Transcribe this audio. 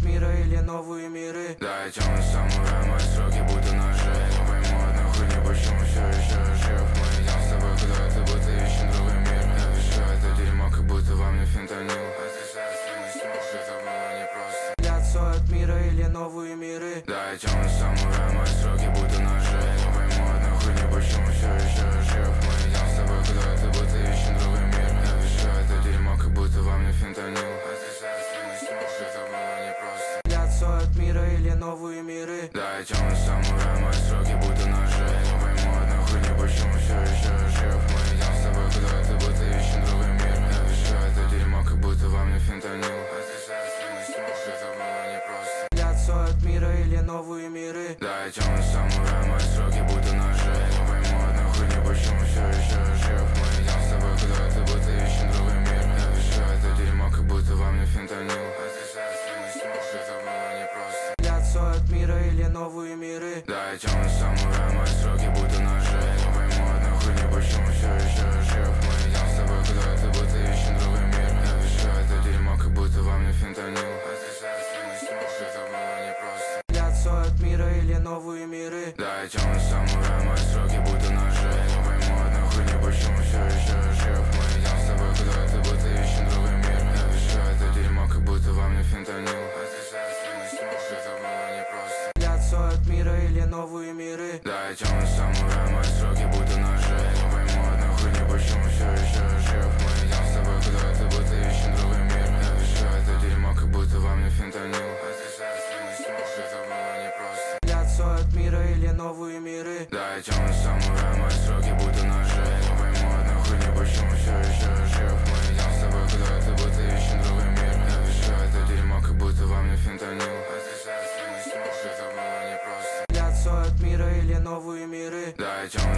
мира или новые миры. Да, я темный самурай, мои сроки будто ножи. Не пойму одну хуйню, почему все еще жив. Мы идем с тобой куда-то, будто ищем другой мир. Я вижу это дерьмо, как будто во мне фентанил. Отрезаю сильный смог, это было непросто. Лицо от мира или новые миры. Да, я темный самурай, мои сроки будто ножи. Не пойму одну хуйню, почему все еще жив. Мы идем с тобой куда-то, будто ищем другой мир. Я вижу это дерьмо, как будто во мне фентанил. Отрезаю сильный смог, это было непросто. Лицо от мира или новые миры. Да, я темный самурай, мои сроки будто ножи. Не пойму одну хуйню, почему все еще жив. Мы идем с тобой куда-то, будто ищем другой мир. Я вижу это дерьмо, как будто во мне фентанил. Отрезаю сильный смог, это было непросто. Лицо от мира или новые миры. Да, я темный самурай, мои сроки будто ножи. Не пойму одну хуйню, почему все еще жив. Мы идем с тобой куда-то, будто ищем другой мир. Я вижу это дерьмо, как будто во мне фентанил. Отрезаю сильный смог, это было непросто. Лицо от мира или новые миры. Да, я темный самурай, мои сроки будто ножи. Не пойму одну хуйню, почему все еще жив. Мы идем с тобой куда-то, будто ищем другой мир. Я вижу это дерьмо, как будто во мне фентанил. Отрезаю сильный смог, это было непросто. Лицо от мира или новые миры. Да, я темный самурай, мои сроки будто ножи. Не пойму одну хуйню, почему все еще жив. Мы идем с тобой куда-то, будто ищем другой мир. Я вижу это дерьмо, как будто во мне фентанил. Отрезаю сильный смог, это было непросто. Лицо от мира или новые миры. Да, я темный самурай, мои сроки будто ножи. Не пойму одну хуйню, почему все еще жив. Мы идем с тобой куда-то, будто ищем другой мир. Я вижу это дерьмо, как будто во мне фентанил. Отрезаю сильный смог, это было непросто. Лицо от мира или новые миры. Да, я темный самурай, мои сроки будто ножи. Не пойму одну хуйню, почему все еще жив. Мы идем с тобой куда-то, будто ищем другой мир. Я вижу это дерьмо, как будто во мне фентанил. Отрезаю сильный смог, это было непросто. Лицо от мира или новые миры. Да, я темный